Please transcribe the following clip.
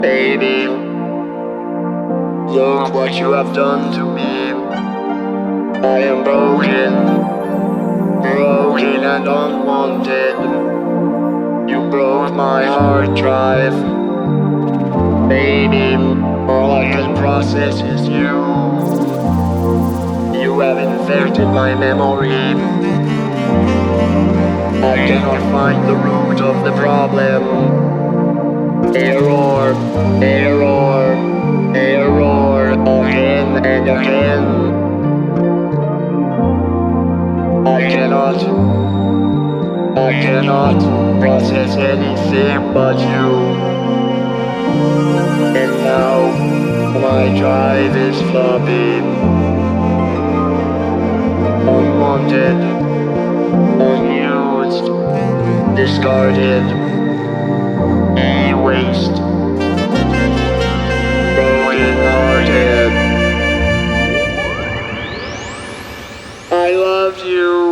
Baby, look what you have done to me. I am broken and unwanted. You broke my hard drive. Baby, all I can process is you. You have infected my memory. I cannot find the root of the problem. Error, error, error, again and again. I cannot process anything but you. And now, my drive is floppy. Unwanted, unused, discarded, e-waste, broken-hearted. I love you.